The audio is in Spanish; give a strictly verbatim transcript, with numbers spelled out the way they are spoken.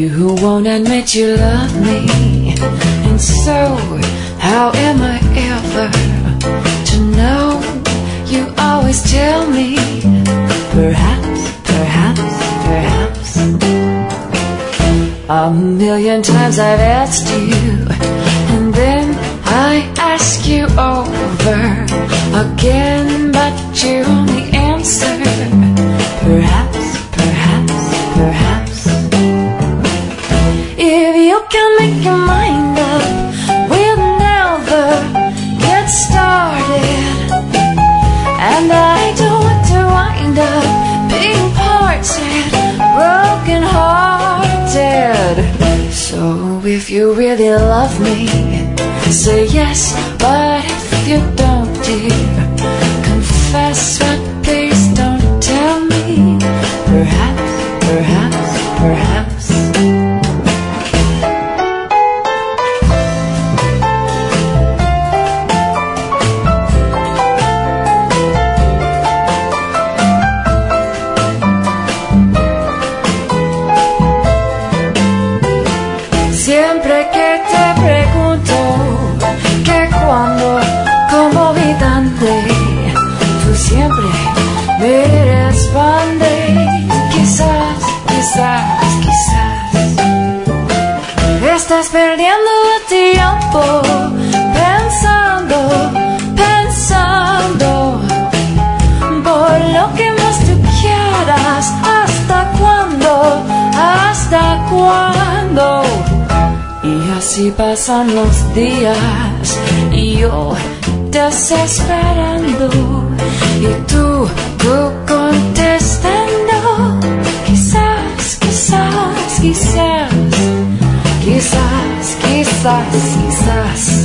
You won't admit you love me, and so how am I ever to know? You always tell me, perhaps, perhaps, perhaps. A million times I've asked you, and then I ask you over again, but you only answer, perhaps, perhaps, perhaps. If you can make your mind up, we'll never get started. And I don't want to wind up being parted, broken hearted. So if you really love me, say yes, but if you don't, dear, confess, but please don't tell me, perhaps, perhaps, perhaps. Siempre que te pregunto que cuando, cómo y dónde, tú siempre me respondes, quizás, quizás, quizás. Estás perdiendo el tiempo pensando, pensando, por lo que más tú quieras. ¿Hasta cuándo? ¿Hasta cuándo? Y así pasan los días y yo desesperando y tú, tú contestando, quizás, quizás, quizás, quizás, quizás, quizás.